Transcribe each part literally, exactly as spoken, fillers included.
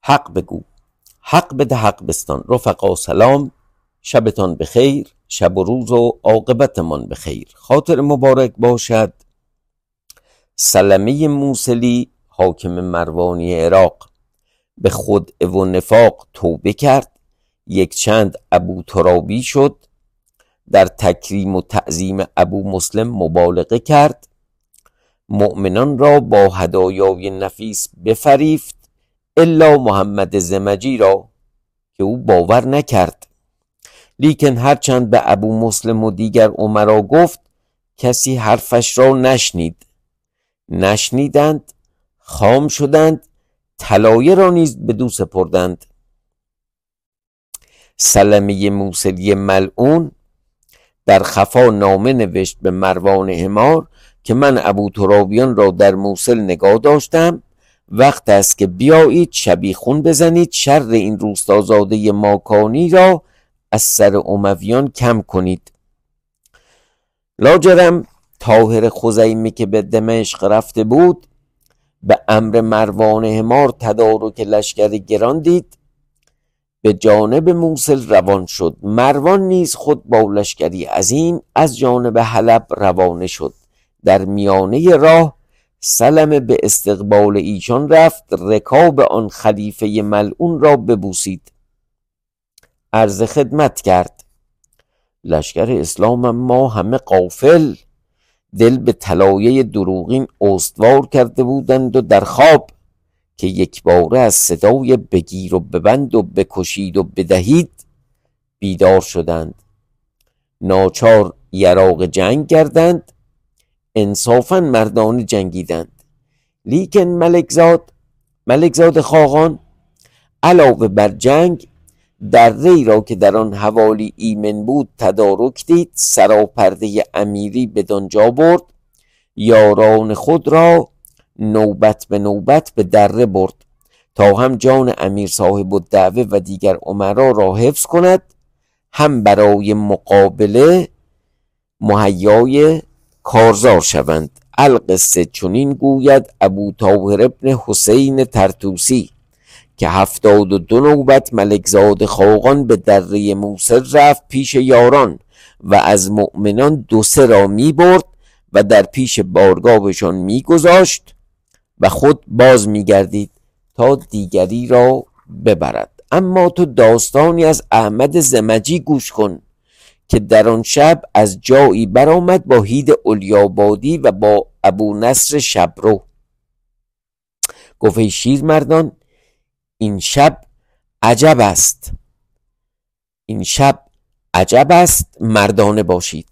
حق بگو، حق بده، حق بستان. رفقا سلام، شبتان بخیر، شب و روز و عاقبتمان بخیر. خاطر مبارک باشد سلمه موصلی حاکم مروانی عراق. به خدعه و نفاق توبه کرد، یک چند ابو ترابی شد، در تکریم و تعظیم ابو مسلم مبالغه کرد، مؤمنان را با هدایای نفیس بفریفت الا محمد زمجی را که او باور نکرد. لیکن هرچند به ابو مسلم و دیگر امرا گفت، کسی حرفش را نشنید. نشنیدند، خام شدند، طلایه را نیز بدو سپردند. سلمه موصلی ملعون در خفا نامه نوشت به مروان حمار که من ابو ترابیان را در موصل نگاه داشتم، وقت است که بیایید شبیخون بزنید، شر این روستازاده ماکانی را از سر امویان کم کنید. لاجرم طاهر خزیمی که به دمشق رفته بود به امر مروان حمار تدارک لشکر گران دید، به جانب موصل روان شد. مروان نیز خود با لشکری عظیم از جانب حلب روانه شد. در میانه راه سلمه به استقبال ایشان رفت، رکاب آن خلیفه ملعون را ببوسید، عرض خدمت کرد. لشکر اسلام ما همه غافل، دل به طلایه دروغین استوار کرده بودند و در خواب که یک باره از صدای بگیر و ببند و بکشید و بدهید بیدار شدند. ناچار یراق جنگ کردند، انصافاً مردان جنگیدند. لیکن ملکزاد ملکزاد خاقان علاوه بر جنگ در ری را که در آن حوالی ایمن بود تدارک دید، سراپرده امیری بدانجا برد، یاران خود را نوبت به نوبت به دره برد تا هم جان امیر صاحب الدعوه و دیگر امرا را حفظ کند، هم برای مقابله مهیای کارزار شوند. القصه چنین گوید ابو طاهر ابن حسین طرطوسی که هفتاد و دو نوبت ملکزاد خاقان به دره موصل رفت پیش یاران و از مؤمنان دو سه را می برد و در پیش بارگاهشان می گذاشت و خود باز می گردید تا دیگری را ببرد. اما تو داستانی از احمد زمجی گوش کن که در آن شب از جایی برآمد با هید الیابادی و با ابو نصر شبرو. گفت ای شیر مردان، این شب عجب است، این شب عجب است، مردانه باشید.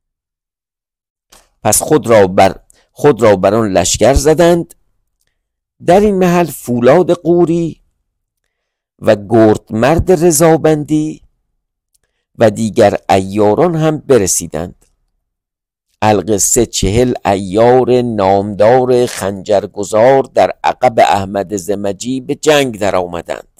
پس خود را بر خود را بر آن لشکر زدند. در این محل فولاد قوری و گرد مرد رضابندی و دیگر عیاران هم برسیدند. القصه چهل عیار نامدار خنجرگزار در عقب احمد زمجی به جنگ در آمدند.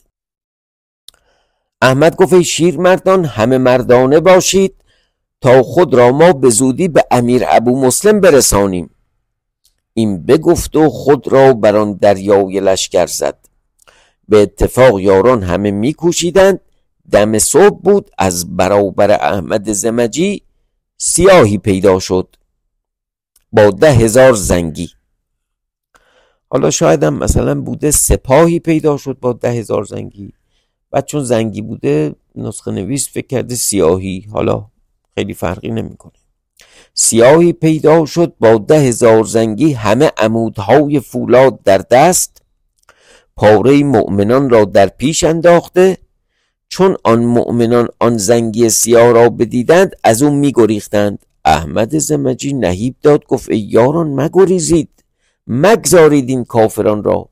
احمد گفت ای شیر مردان، همه مردانه باشید تا خود را ما به زودی به امیر ابو مسلم برسانیم. این بگفت و خود را بر آن دریای لشکر زد. به اتفاق یاران همه می کوشیدند. دم صبح بود، از برابر احمد زمجی سیاهی پیدا شد با ده هزار زنگی. حالا شاید هم مثلا بوده سپاهی پیدا شد با ده هزار زنگی، بعد چون زنگی بوده نسخه نویس فکر کرده سیاهی، حالا خیلی فرقی نمیکنه. سیاهی پیدا شد با ده هزار زنگی، همه عمودهای فولاد در دست، پاره مؤمنان را در پیش انداخته. چون آن مؤمنان آن زنگی سیاه را بدیدند از اون می گریختند. احمد زمجی نهیب داد، گفت ای یاران مگریزید، مگذارید این کافران را.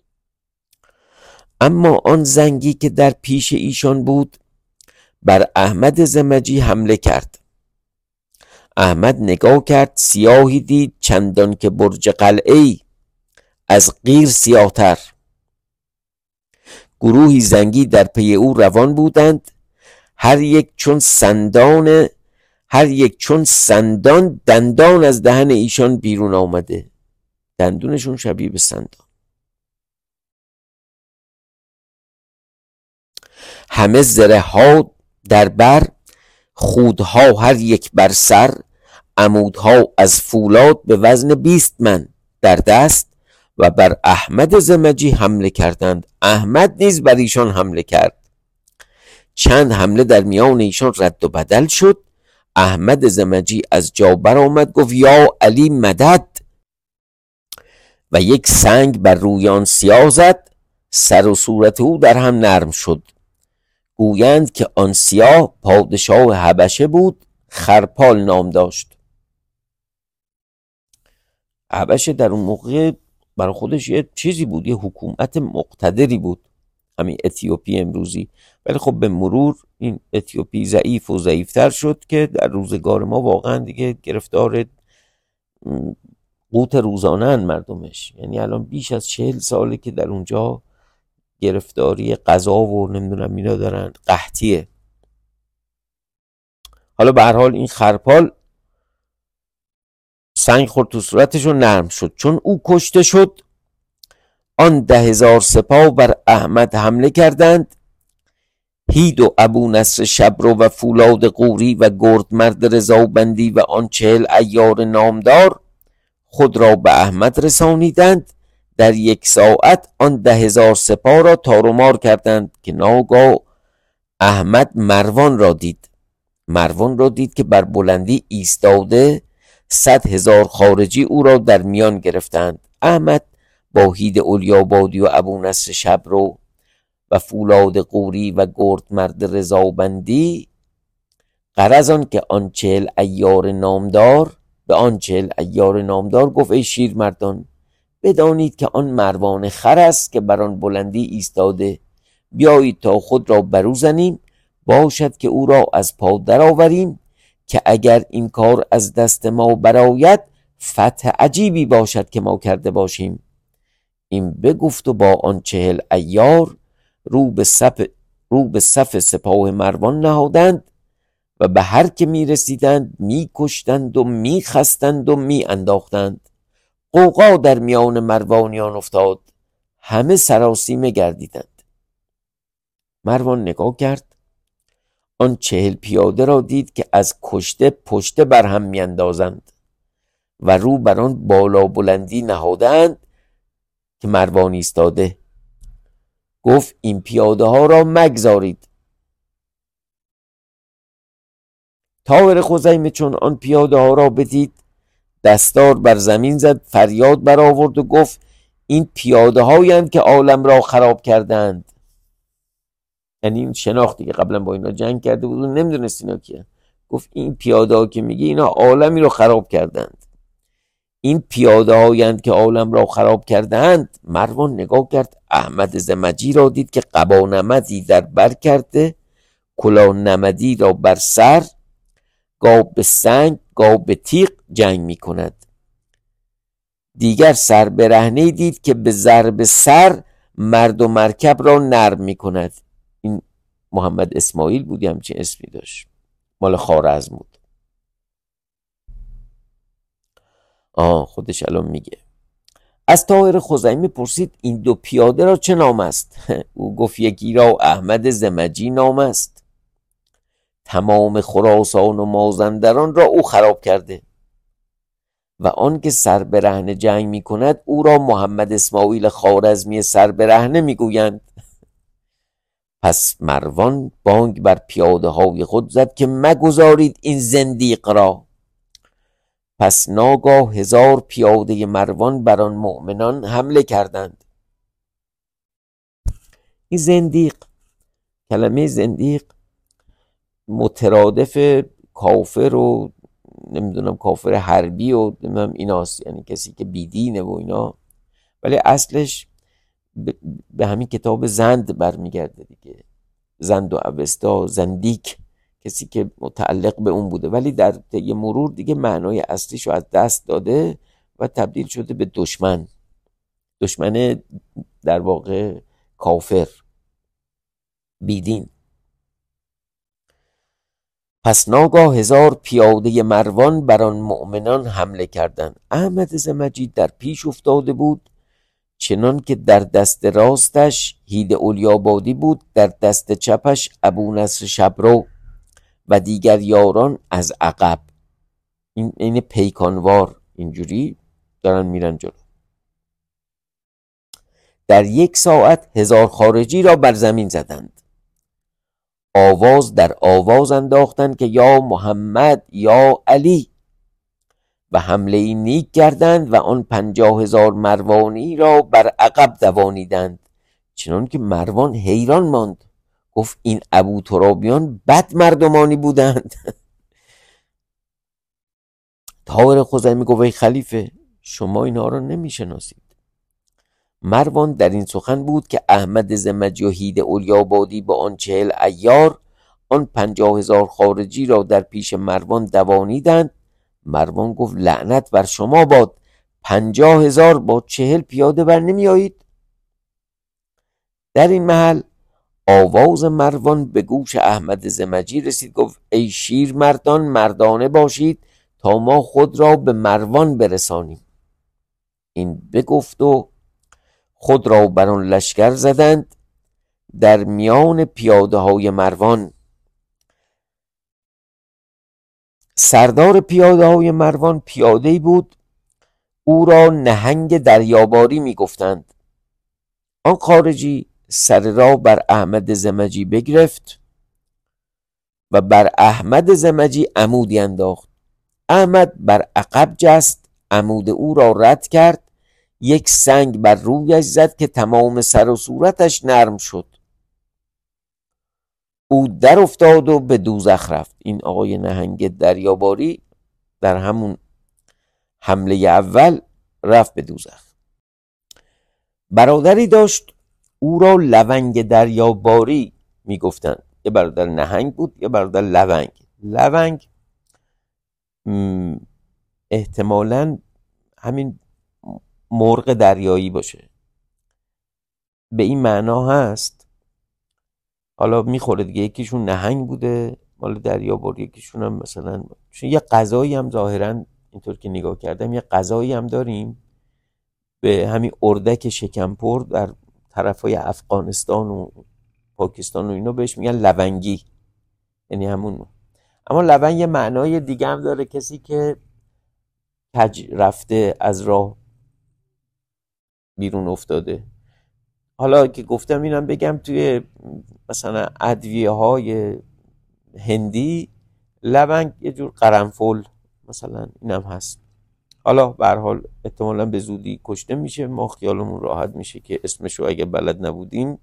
اما آن زنگی که در پیش ایشان بود بر احمد زمجی حمله کرد. احمد نگاه کرد، سیاهی دید چندان که برج قلعه‌ای از قیر سیاه‌تر. گروهی زنگی در پی او روان بودند، هر یک چون سندان هر یک چون سندان دندان از دهن ایشان بیرون آمده، دندونشون شبیه به سندان. همه زره ها در بر، خودها هر یک بر سر، عمودها از فولاد به وزن بیست من در دست و بر احمد زمجی حمله کردند. احمد نیز بر ایشان حمله کرد. چند حمله در میان ایشان رد و بدل شد. احمد زمجی از جا برآمد، گفت یا علی مدد، و یک سنگ بر روی آن سیاه زد. سر و صورت او در هم نرم شد. گویند که آن سیاه پادشاه حبشه بود، خرپال نام داشت. حبشه در اون موقع برای خودش یه چیزی بود، یه حکومت مقتدری بود، همین اتیوپی امروزی. ولی خب به مرور این اتیوپی ضعیف و ضعیفتر شد که در روزگار ما واقعا دیگه گرفتار قوت روزانه مردمش. یعنی الان بیش از چهل ساله که در اونجا گرفتاری غذا و نمیدونم اینا دارن، قحطیه. حالا به هر حال این خرپال سنگ خورد تو صورتش و نرم شد. چون او کشته شد، آن ده هزار سپاه بر احمد حمله کردند. هید و ابو نصر شبرو و فولاد قوری و گرد مرد رضابندی و آن چهل عیار نامدار خود را به احمد رسانیدند. در یک ساعت آن ده هزار سپاه را تار و مار کردند که ناگاه احمد مروان را دید. مروان را دید که بر بلندی ایستاده، صد هزار خارجی او را در میان گرفتند. احمد با هید اولیابادی و ابو نصر شبرو و فولاد قوری و گرد مرد رضابندی غرض آن که آن چهل عیار نامدار به آن چهل عیار نامدار گفت ای شیر مردان، بدانید که آن مروان خر است که بر آن بلندی ایستاده. بیایید تا خود را برو زنیم، باشد که او را از پا درآوریم، که اگر این کار از دست ما برآید فتح عجیبی باشد که ما کرده باشیم. این بگفت و با آن چهل عیار رو به صف رو به صف سپاه مروان نهادند و به هر که می رسیدند می کشتند و می خستند و می انداختند. غوغا در میان مروانیان افتاد، همه سراسیمه گردیدند. مروان نگاه کرد، آن چهل پیاده را دید که از کشته پشته بر هم می اندازند و رو بر آن بالا بلندی نهادند که مروان ایستاده. گفت این پیاده ها را مگذارید. طاهر خزیمه چون آن پیاده ها را بدید، دستار بر زمین زد، فریاد برآورد و گفت این پیاده هایند که عالم را خراب کردند. یعنی این شناختی که قبلا با اینا جنگ کرده بود و نمیدونست اینا کیه. گفت این پیاده ها که میگه اینا عالمی رو خراب کردند. این پیاده هایند که عالم را خراب کردند. مروان نگاه کرد، احمد زمجی را دید که قبا نمدی در بر کرده، کلاه نمدی را بر سر، گاه به سنگ گاه به تیغ جنگ می کند. دیگر سر برهنه دید که به ضرب سر مرد و مرکب را نرم می کند. این محمد اسماعیل بود، همچین اسمی داشت، مال خوارزم بود. آه خودش الان میگه. از طاهر خزیمه پرسید این دو پیاده را چه نام است؟ او گفت یکی را احمد زمجی نام است، تمام خراسان و مازندران را او خراب کرده، و آن که سر برهنه جنگ می کند او را محمد اسماعیل خوارزمی سر برهنه می گویند. پس مروان بانگ بر پیاده های خود زد که مگذارید این زندیق را. پس ناگاه هزار پیاده مروان بر آن مؤمنان حمله کردند. این زندیق، کلمه زندیق مترادف کافر و نمیدونم کافر حربی و نمیدونم ایناست، یعنی کسی که بیدینه و اینا، ولی اصلش به همین کتاب زند برمیگرده دیگه. زند و اوستا، زندیک، کسی که متعلق به اون بوده، ولی در طی مرور دیگه معنای اصلیشو از دست داده و تبدیل شده به دشمن. دشمن در واقع کافر، بیدین. پس ناگاه هزار پیاده مروان بر آن مؤمنان حمله کردند. احمد زمجی در پیش افتاده بود، چنان که در دست راستش هید اولیابادی بود، در دست چپش ابو نصر شبرو و دیگر یاران از عقب. این این پیکانوار اینجوری دارن میرن جلو. در یک ساعت هزار خارجی را بر زمین زدند. آواز در آواز انداختند که یا محمد یا علی، و حمله نیک کردند و آن پنجاه هزار مروانی را بر عقب دوانیدند، چنان که مروان حیران ماند، گفت این ابو ترابیان بد مردمانی بودند. طاهر خزیمی گفت ای خلیفه، شما اینها را نمیشناسید. مروان در این سخن بود که احمد زمجی و هید اولیابادی با آن چهل عیار آن پنجاه هزار خارجی را در پیش مروان دوانیدند. مروان گفت لعنت بر شما باد، پنجاه هزار با چهل پیاده بر نمی آیید؟ در این محل آواز مروان به گوش احمد زمجی رسید، گفت ای شیر مردان مردانه باشید تا ما خود را به مروان برسانیم. این بگفت و خود را بر آن لشکر زدند. در میان پیاده های مروان سردار پیاده های مروان پیاده‌ای بود، او را نهنگ دریاباری می گفتند. آن خارجی سر را بر احمد زمجی بگرفت و بر احمد زمجی عمودی انداخت. احمد بر عقب جست، عمود او را رد کرد، یک سنگ بر رویش زد که تمام سر و صورتش نرم شد. او در افتاد و به دوزخ رفت. این آقای نهنگ دریاباری در همون حمله اول رفت به دوزخ. برادری داشت، او را لونگ دریاباری می گفتند. یه برادر نهنگ بود، یه برادر لونگ. لونگ احتمالاً همین مرغ دریایی باشه، به این معنا هست. حالا میخوره دیگه، یکیشون نهنگ بوده مال دریاباری، یکیشون هم مثلا، چون یه غذایی هم ظاهرا اینطور که نگاه کردم یه غذایی هم داریم به همین اردک شکمپر در طرفای افغانستان و پاکستان و اینا بهش میگن لونگی، یعنی همون. اما لونگ یه معنای دیگه هم داره، کسی که کج رفته، از راه بیرون افتاده. حالا که گفتم اینم بگم، توی مثلا ادویه های هندی لونگ یه جور قرنفل مثلا اینم هست. حالا به هر حال احتمالاً به زودی کشته میشه، ما خیالمون راحت میشه که اسمشو اگه بلد نبودیم.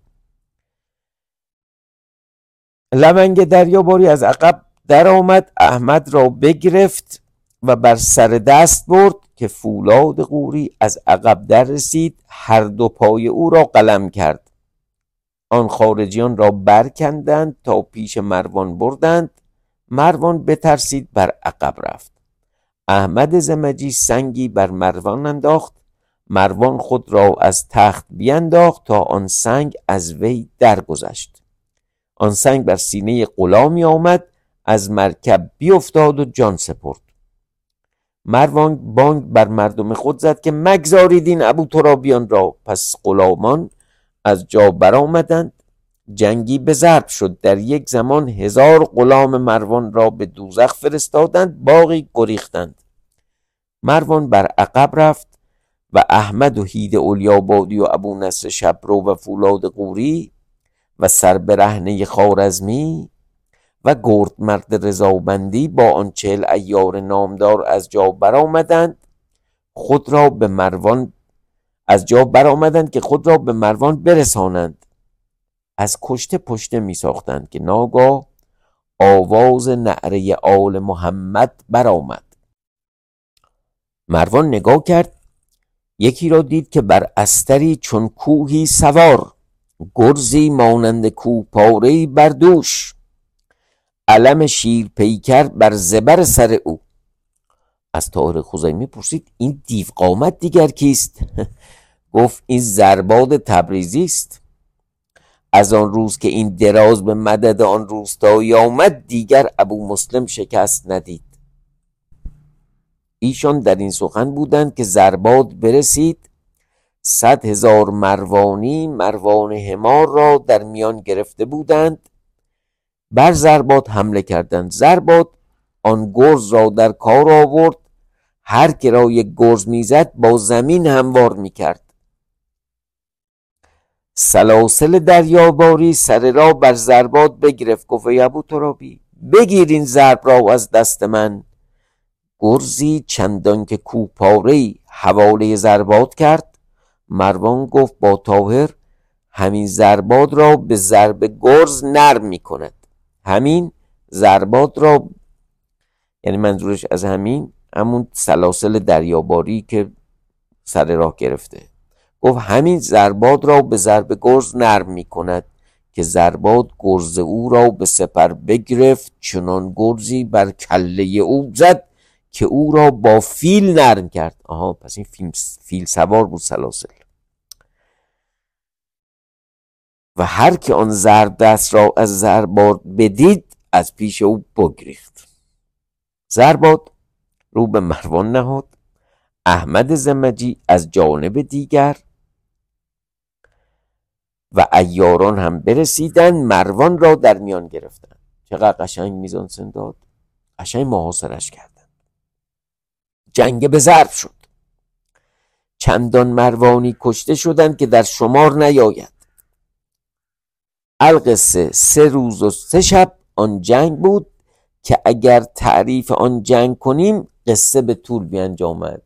لونگ دریاباری از عقب در آمد، احمد را بگرفت و بر سر دست برد که فولاد غوری از عقب در رسید، هر دو پای او را قلم کرد. آن خارجیان را برکندند تا پیش مروان بردند. مروان بترسید، بر عقب رفت. احمد زمجی سنگی بر مروان انداخت. مروان خود را از تخت بینداخت تا آن سنگ از وی درگذشت. آن سنگ بر سینه غلامی آمد، از مرکب بیفتاد و جان سپرد. مروان بانگ بر مردم خود زد که مگذارید این ابو ترابیان را. پس غلامان از جا برآمدند، جنگی به ضرب شد. در یک زمان هزار غلام مروان را به دوزخ فرستادند، باقی گریختند. مروان بر عقب رفت و احمد و هید اولیابادی و ابو نصر شبرو و فولاد غوری و سربرهنه خوارزمی و گرد مرد رضابندی با آن چهل عیار نامدار از جا برآمدند خود را به مروان از جا برآمدند که خود را به مروان برسانند. از کشته پشته می ساختند که ناگاه آواز نعره آل محمد برآمد. مروان نگاه کرد، یکی را دید که بر استری چون کوهی سوار، گرزی مانند کوه پاره‌ای بر دوش، علم شیر پیکر بر زبر سر او. از طاهر خزیمی پرسید این دیو قامت دیگر کیست؟ گفت این زرباد تبریزی است. از آن روز که این دراز به مدد آن روستایی آمد، دیگر ابو مسلم شکست ندید. ایشان در این سخن بودند که زرباد برسید، صد هزار مروانی مروان حمار را در میان گرفته بودند. بر ضربات حمله کردند. ضربات آن گرز را در کار آورد، هر که را یک گرز میزد با زمین هموار میکرد. سلاسل دریاباری سر را بر ضربات بگرفت. گفت ای ابو ترابی بگیر این ضرب را از دست من. گرزی چندان که کوپاره‌ای حواله ضربات کرد. مروان گفت با طاهر همین ضربات را به ضرب گرز نرم می کند. همین ضربات را، یعنی منظورش از همین همون سلاسل دریاباری که سر راه گرفته، گفت همین ضربات را به ضرب گرز نرم می کند که ضربات گرز او را به سپر بگرفت، چنان گرزی بر کله او زد که او را با فیل نرم کرد. آها، پس این فیل, فیل سوار بود سلاسل. و هر که آن ضرب دست را از ضربات بدید از پیش او بگریخت. ضربات رو به مروان نهاد. احمد زمجی از جانب دیگر و عیاران هم برسیدن، مروان را در میان گرفتن. چقدر قشنگ میزان سنداد، قشنگ محاصرش کردن. جنگ به ضرب شد. چندان مروانی کشته شدند که در شمار نیاید. القصه سه روز و سه شب آن جنگ بود که اگر تعریف آن جنگ کنیم قصه به طول بیانجامد.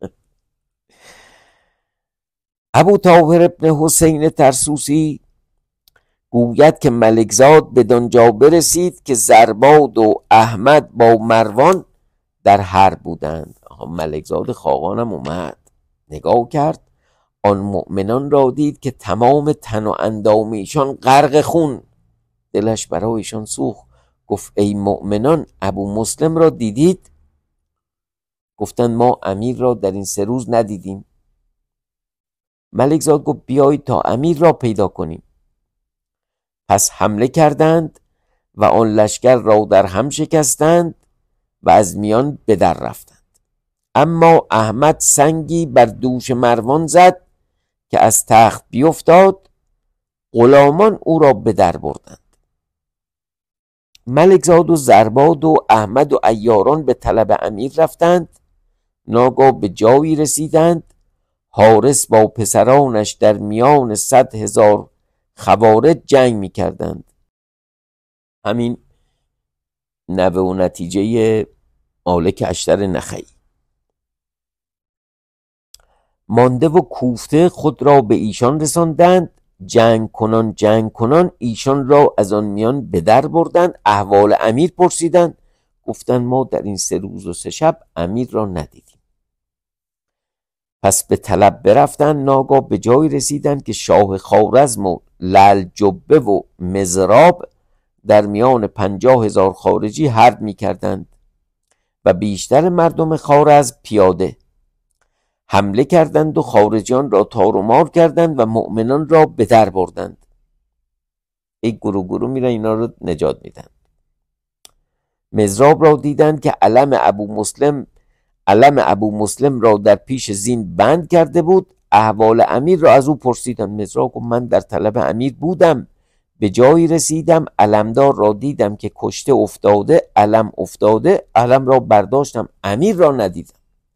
ابو طاهر ابن حسین ترسوسی گوید که ملکزاد بدانجا برسید که زرباد و احمد با مروان در حرب بودند. ملکزاد خاقانم اومد، نگاه کرد، آن مؤمنان را دید که تمام تن و اندام ایشان غرق خون. دلش برای ایشان سوخت. گفت ای مؤمنان، ابو مسلم را دیدید؟ گفتند ما امیر را در این سه روز ندیدیم. ملکزاد گفت بیایید تا امیر را پیدا کنیم. پس حمله کردند و آن لشکر را در هم شکستند و از میان به در رفتند. اما احمد سنگی بر دوش مروان زد که از تخت بیفتاد. غلامان او را به در بردند. ملکزاد و زرباد و احمد و عیاران به طلب امیر رفتند. ناگاه به جایی رسیدند. حارس با پسرانش در میان صد هزار خوارج جنگ می کردند. همین نوه و نتیجه مالک اشتر نخعی. مانده و کوفته خود را به ایشان رساندند. جنگ کنان جنگ کنان ایشان را از آن میان به در بردند. احوال امیر پرسیدند. گفتند ما در این سه روز و سه شب امیر را ندیدیم. پس به طلب برفتند. ناگاه به جایی رسیدند که شاه خوارزم و لعلجبه و مزراب در میان پنجاه هزار خارجی حرب می کردند و بیشتر مردم خوارزم پیاده. حمله کردند و خارجیان را تار و مار کردند و مؤمنان را به در بردند. یک گروه گروه میرن اینا رو نجات میدن. مزراب را دیدند که علم ابو مسلم علم ابو مسلم را در پیش زین بند کرده بود. احوال امیر را از او پرسیدند. مزراب گفت من در طلب امیر بودم، به جایی رسیدم، علمدار را دیدم که کشته افتاده، علم افتاده، علم را برداشتم، امیر را ندیدم.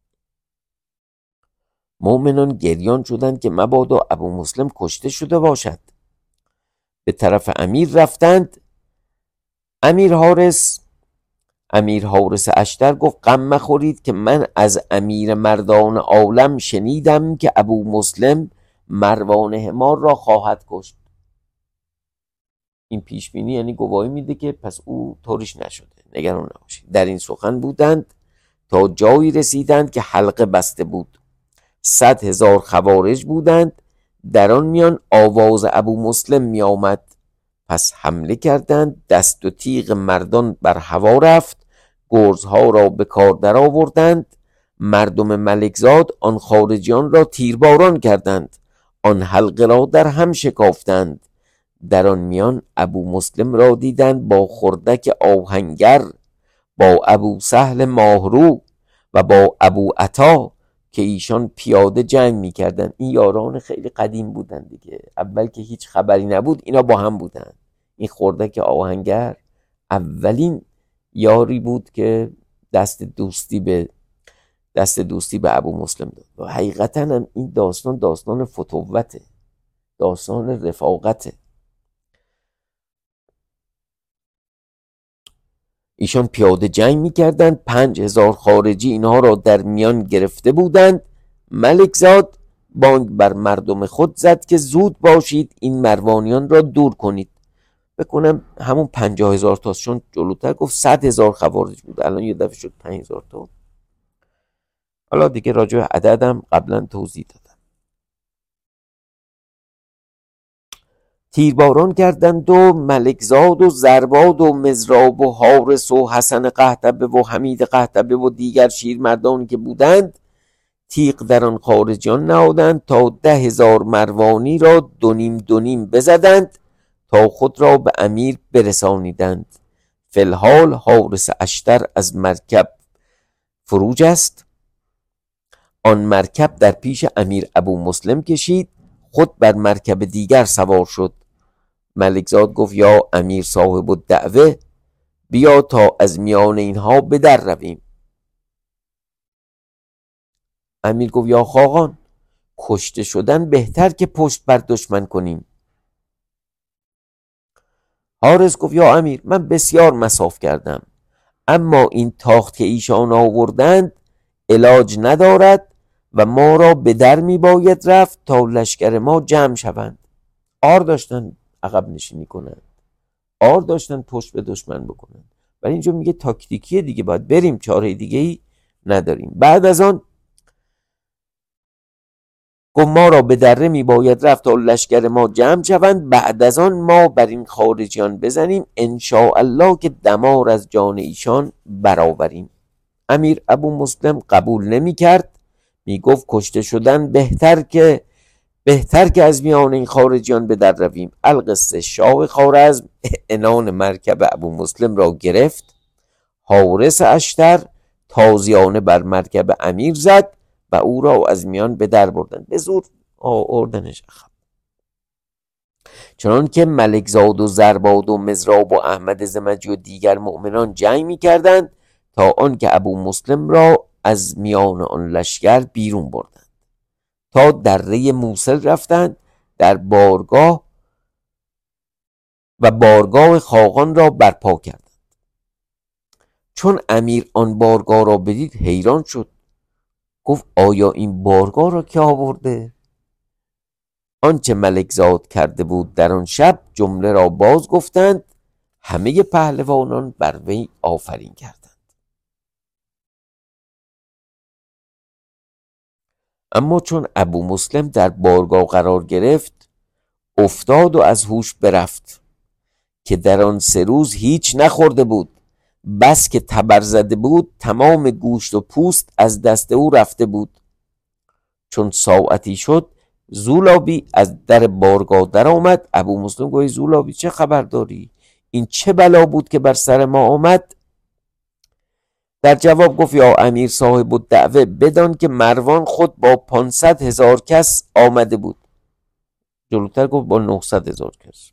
مؤمنان گریان شدند که مبادا ابو مسلم کشته شده باشد. به طرف امیر رفتند. امیر حارس امیر حارس اشتر گفت غم مخورید که من از امیر مردان عالم شنیدم که ابو مسلم مروان حمار را خواهد کشت. این پیشبینی یعنی گواهی میده که پس او طوریش نشده، نگران نباشید. در این سخن بودند تا جایی رسیدند که حلقه بسته بود. صد هزار خوارج بودند. در آن میان آواز ابو مسلم می آمد. پس حمله کردند. دست و تیغ مردان بر هوا رفت. گرزها را به کار در آوردند. مردم ملکزاد آن خارجیان را تیرباران کردند. آن حلقه را در هم شکافتند. در آن میان ابو مسلم را دیدند با خردک آهنگر، با ابو سهل ماهرو و با ابو عطا که ایشان پیاده جنگ میکردن. این یاران خیلی قدیم بودن دیگه، اول که هیچ خبری نبود اینا با هم بودن. این خردک آهنگر اولین یاری بود که دست دوستی به دست دوستی به ابو مسلم داد. و حقیقتا هم این داستان داستان فتوته، داستان رفاقته. ایشان پیاده جنگ میکردند، پنج هزار خارجی اینها را در میان گرفته بودند. ملک زاد بانگ بر مردم خود زد که زود باشید این مروانیان را دور کنید. بکنم همون پنجاه هزار تاست، چون جلوتر گفت صد هزار خوارج بود، الان یه دفعه شد پنج هزار تا. حالا دیگه راجع به عددم قبلا توضیح دادم. تیرباران کردند و ملکزاد و زرباد و مزراب و حارس و حسن قهتبه و حمید قهتبه و دیگر شیرمردانی که بودند تیغ در آن خارجیان نهادند تا ده هزار مروانی را دونیم دونیم بزدند تا خود را به امیر برسانیدند. فی الحال حارس اشتر از مرکب فروج است. آن مرکب در پیش امیر ابو مسلم کشید، خود بر مرکب دیگر سوار شد. ملکزاد گفت یا امیر صاحب الدعوه، بیا تا از میان اینها به در رویم. امیر گفت یا خاقان، کشته شدن بهتر که پشت بر دشمن کنیم. حارس گفت یا امیر، من بسیار مصاف کردم، اما این تاخت که ایشان آوردند علاج ندارد و ما را به در می باید رفت تا لشکر ما جمع شوند. آر داشتن عقب نشینی کنند، آر داشتن پشت به دشمن بکنند. ولی اینجا میگه تاکتیکیه دیگه، باید بریم، چاره دیگه ای نداریم. بعد از آن گفت ما را به دره می باید رفت تا لشکر ما جمع شوند، بعد از آن ما بر این خارجیان بزنیم، انشاءالله که دمار از جان ایشان برآوریم. امیر ابو مسلم قبول نمی کرد، می گفت کشته شدن بهتر که بهتر که از میان این خارجیان به در رویم. القصه شاه خوارزم عنان مرکب ابو مسلم را گرفت، حارس اشتر تازیانه بر مرکب امیر زد و او را از میان به در بردند، به زور آوردنش عقب. چنان که ملکزاد و زرباد و مزراب و احمد زمجی و دیگر مؤمنان جنگ می کردند تا آن که ابو مسلم را از میان آن لشکر بیرون بردند تا دره موصل رفتند در بارگاه و بارگاه خاقان را برپا کردند. چون امیر آن بارگاه را بدید حیران شد، گفت آیا این بارگاه را که آورده؟ آنچه ملکزاد کرده بود در آن شب جمله را باز گفتند. همه پهلوانان بر وی آفرین کردند. اما چون ابو مسلم در بارگاه قرار گرفت افتاد و از هوش برفت که در آن سه روز هیچ نخورده بود، بس که تبر زده بود تمام گوشت و پوست از دست او رفته بود. چون ساعتی شد زولابی از در بارگاه در آمد. ابو مسلم گوی زولابی چه خبر داری؟ این چه بلا بود که بر سر ما آمد؟ در جواب گفت یا امیر صاحب الدعوه، بدان که مروان خود با پانصد هزار کس آمده بود. جلوتر گفت با نهصد هزار کس.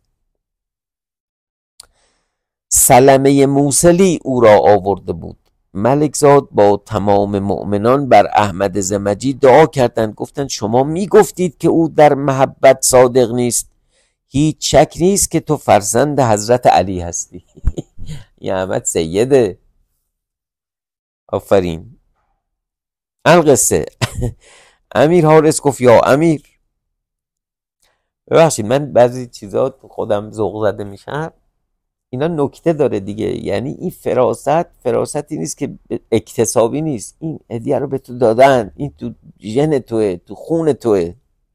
سلمه موصلی او را آورده بود. ملکزاد با تمام مؤمنان بر احمد زمجی دعا کردند، گفتند شما می گفتید که او در محبت صادق نیست، هیچ شک نیست که تو فرزند حضرت علی هستی. یا احمد سیده. آفرین. القصه امیر حارس گفت یا امیر، ببخشید من بعضی چیزا خودم ذوق زده میشم، اینا نکته داره دیگه. یعنی این فراست فراستی نیست که اکتسابی نیست، این هدیه رو به تو دادن، این تو ژن توه، تو خون توه.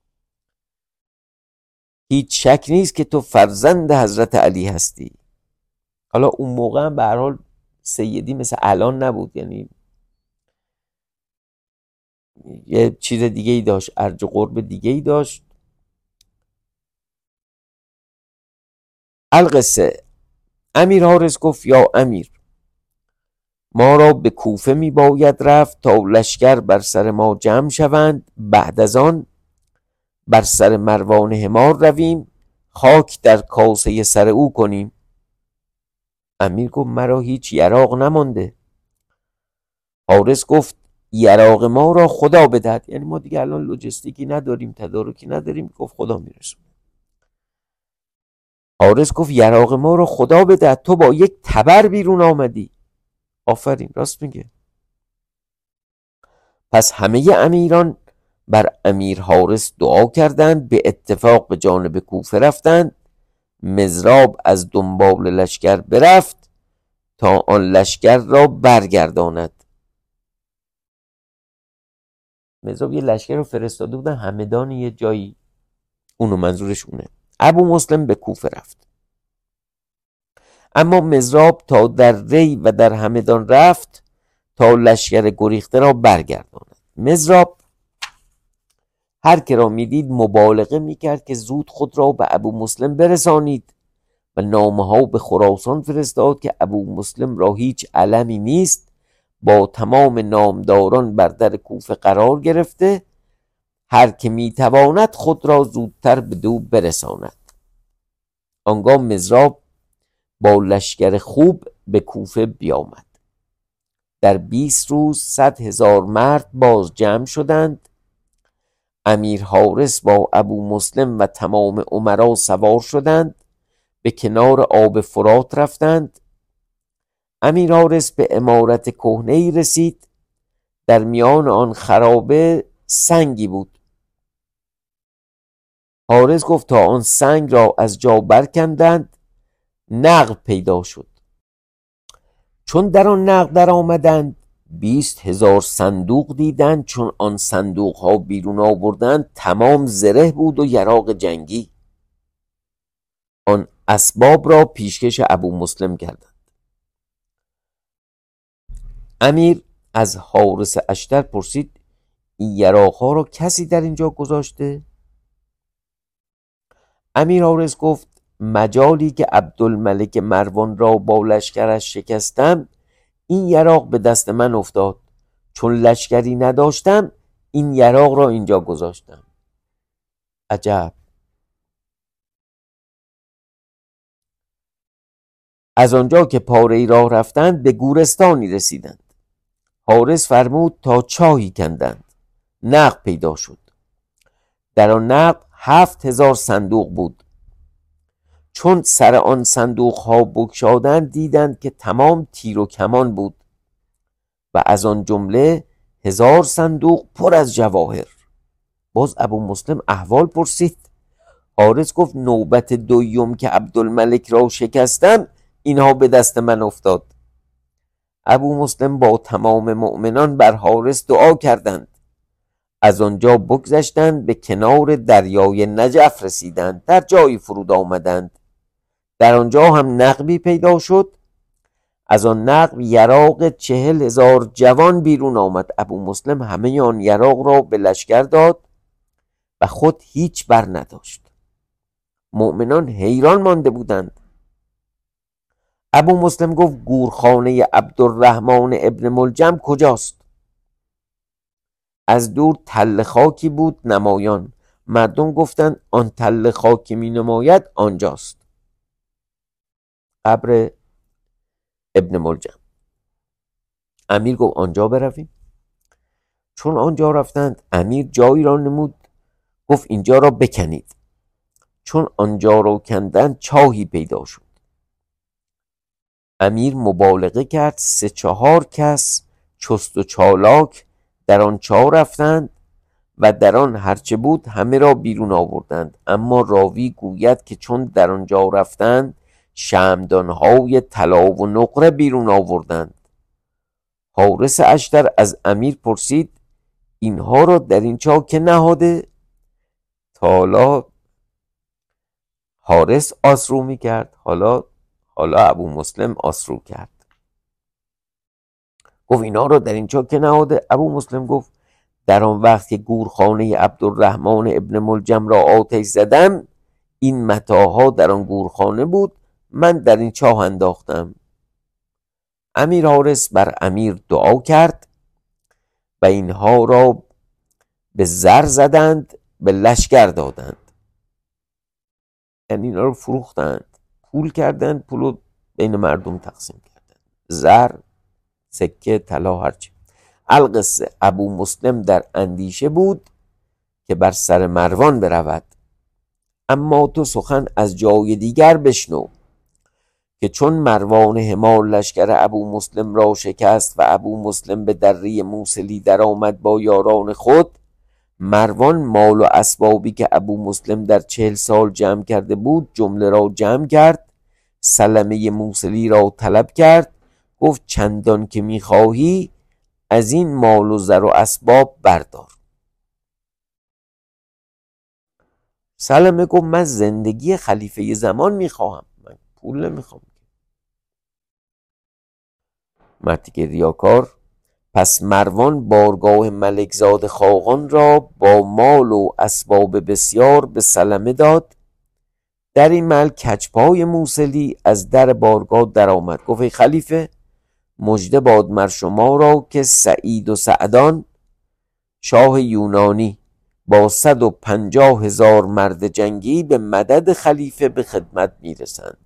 هیچ شک نیست که تو فرزند حضرت علی هستی. حالا اون موقع هم به هر حال سیدی مثل الان نبود، یعنی یه چیز دیگه ای داشت، ارج و قرب دیگه ای داشت. القصه امیر حارس گفت یا امیر، ما را به کوفه می باید رفت تا لشکر بر سر ما جمع شوند، بعد از آن بر سر مروان حمار رویم، خاک در کاسه سر او کنیم. امیر گفت مرا هیچ یراق نمانده. حارس گفت یراق ما را خدا بدهد، یعنی ما دیگه الان لوجستیکی نداریم، تدارکی نداریم. گفت خدا میرسونه. حارس گفت یراق ما را خدا بدهد، تو با یک تبر بیرون آمدی. آفرین، راست میگه. پس همه امیران بر امیر حارس دعا کردند، به اتفاق به جانب کوفه رفتند. مضراب از دنبال لشکر برفت تا آن لشکر را برگرداند. مضراب یه لشکر رو فرستاده بودن همدان یه جایی، اونو منظورش اونه. ابو مسلم به کوفه رفت، اما مضراب تا در ری و در همدان رفت تا لشکر گریخته را برگرداند. مضراب هر که را میدید مبالغه میکرد که زود خود را به ابو مسلم برسانید و نامه ها به خراسان فرستاد که ابو مسلم را هیچ علمی نیست، با تمام نامداران بر در کوفه قرار گرفته، هر که میتواند خود را زودتر به دو برساند. آنگاه مضراب با لشکر خوب به کوفه بیامد. در بیست روز صد هزار مرد باز جمع شدند. امیر حارس با ابو مسلم و تمام امرا سوار شدند، به کنار آب فرات رفتند. امیر حارس به عمارت کهنه‌ای رسید، در میان آن خرابه سنگی بود. حارس گفت تا آن سنگ را از جا برکندند، نقب پیدا شد. چون در آن نقب در آمدند، بیست هزار صندوق دیدند. چون آن صندوق ها بیرون آوردند، تمام زره بود و یراق جنگی. آن اسباب را پیشکش ابو مسلم کردند. امیر از حارس اشتر پرسید این یراق ها را کسی در اینجا گذاشته؟ امیر حارس گفت مجالی که عبدالملک مروان را با لشکرش شکستم، این یراق به دست من افتاد. چون لشکری نداشتم، این یراق را اینجا گذاشتم. عجب. از آنجا که پاره ای راه رفتند، به گورستانی رسیدند. حارس فرمود تا چاهی کندند. نقب پیدا شد. در آن نقب هفت هزار صندوق بود. چون سر آن صندوق ها بگشادند، دیدند که تمام تیر و کمان بود و از آن جمله هزار صندوق پر از جواهر. باز ابو مسلم احوال پرسید. حارس گفت نوبت دوم که عبدالملک را شکستم، اینها به دست من افتاد. ابو مسلم با تمام مؤمنان بر حارس دعا کردند. از آنجا بگذشتند، به کنار دریای نجف رسیدند. در جایی فرود آمدند. در آنجا هم نقبی پیدا شد. از آن نقب یراق چهل هزار جوان بیرون آمد. ابو مسلم همه آن یراق را به لشکر داد و خود هیچ بر نداشت. مؤمنان حیران مانده بودند. ابو مسلم گفت گورخانه عبدالرحمن ابن ملجم کجاست؟ از دور تله خاکی بود نمایان. مردم گفتند آن تله خاکی می نماید آنجاست. قبر ابن ملجم. امیر گفت آنجا برویم. چون آنجا رفتند، امیر جایی را نمود، گفت اینجا را بکنید. چون آنجا را کندند، چاهی پیدا شد. امیر مبالغه کرد، سه چهار کس چست و چالاک در آن چاه رفتند و در آن هرچه بود همه را بیرون آوردند. اما راوی گوید که چون در آنجا رفتند، شمعدان‌های طلا و نقره بیرون آوردند. حارس اشتر از امیر پرسید اینها را در این چاه که نهاده؟ تا حالا حارس آسرو می کرد، حالا حالا ابو مسلم آسرو کرد. گفت اینا را در این چاه که نهاده؟ ابو مسلم گفت در آن وقت که گورخانه عبدالرحمن ابن ملجم را آتش زدم، این متاعها در آن گورخانه بود، من در این چاه انداختم. امیر حارس بر امیر دعا کرد و اینها را به زر زدند، به لشکر دادند، یعنی اینا رو فروختند، پول کردند، پول رو بین مردم تقسیم کردند، زر، سکه، طلا، هرچی. القصه ابو مسلم در اندیشه بود که بر سر مروان برود، اما تو سخن از جای دیگر بشنو که چون مروان حمار لشکر ابو مسلم را شکست و ابو مسلم به دره موصلی در آمد با یاران خود، مروان مال و اسبابی که ابو مسلم در چهل سال جمع کرده بود جمله را جمع کرد، سلمه موصلی را طلب کرد، گفت چندان که میخواهی از این مال و زر و اسباب بردار. سلمه گفت من زندگی خلیفه زمان میخواهم، من پول نمیخوام. مردی که ریاکار. پس مروان بارگاه ملکزاد خاقان را با مال و اسباب بسیار به سلمه داد. در این محل کجپای موصلی از در بارگاه در آمد، گفت ای خلیفه، مژده باد مر شما را که سعید و سعدان شاه یونانی با صد و پنجاه هزار مرد جنگی به مدد خلیفه به خدمت میرسند.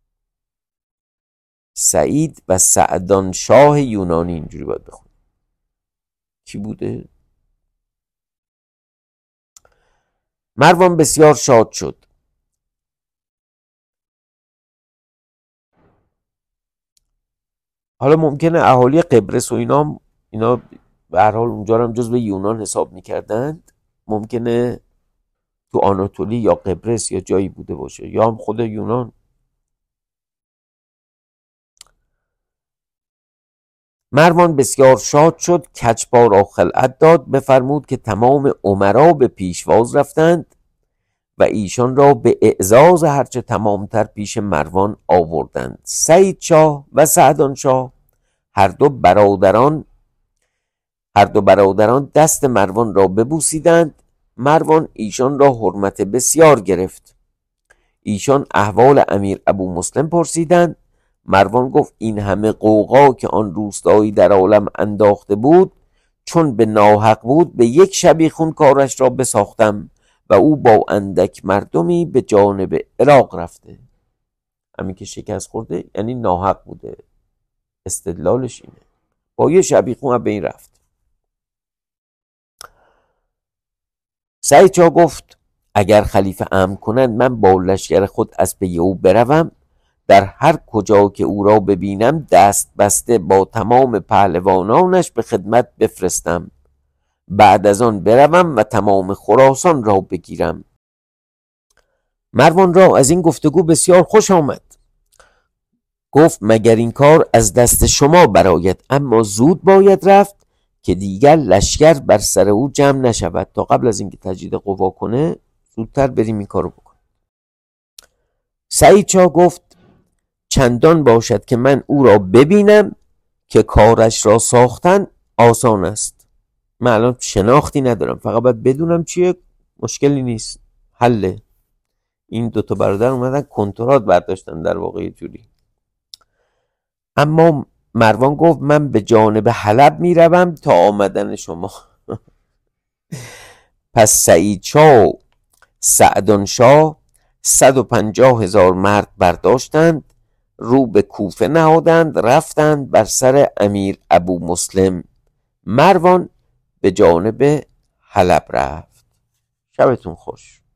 سعید و سعدان شاه یونانی، اینجوری باید بخون. کی بوده؟ مروان بسیار شاد شد. حالا ممکنه اهالی قبرس و اینا اینا به هر حال اونجا هم جزو یونان حساب میکردند، ممکنه تو آناتولی یا قبرس یا جایی بوده باشه، یا هم خود یونان. مروان بسیار شاد شد، کجپا را خلعت داد، بفرمود که تمام امرا به پیشواز رفتند و ایشان را به اعزاز هرچه تمامتر پیش مروان آوردند. سعید شاه و سعدان شاه هر دو برادران هر دو برادران دست مروان را ببوسیدند. مروان ایشان را حرمت بسیار گرفت. ایشان احوال امیر ابو مسلم پرسیدند. مروان گفت این همه غوغا که آن روستایی در عالم انداخته بود، چون به ناحق بود به یک شبیخون کارش را بساختم و او با اندک مردمی به جانب عراق رفته. همین که شکست خورده یعنی ناحق بوده، استدلالش اینه، با یه شبیخون به این رفت. سعید شاه گفت اگر خلیفه امر کنند من با لشکر خود از پی او بروم، در هر کجا که او را ببینم دست بسته با تمام پهلوانانش به خدمت بفرستم، بعد از آن بروم و تمام خراسان را بگیرم. مروان را از این گفتگو بسیار خوش آمد. گفت مگر این کار از دست شما براید، اما زود باید رفت که دیگر لشکر بر سر او جمع نشود، تا قبل از اینکه تجدید قوا کنه زودتر بریم این کارو بکنیم. سعید شاه گفت چندان باشد که من او را ببینم که کارش را ساختن آسان است. من الان شناختی ندارم، فقط باید بدونم چیه، مشکلی نیست، حله. این دوتا برادر اومدن کنترات برداشتن در واقع جوری. اما مروان گفت من به جانب حلب میروم تا آمدن شما. پس سعید شاه و سعدان شاه صد و پنجاه هزار مرد برداشتند، رو به کوفه نهادند، رفتند بر سر امیر ابو مسلم. مروان به جانب حلب رفت. شبتون خوش.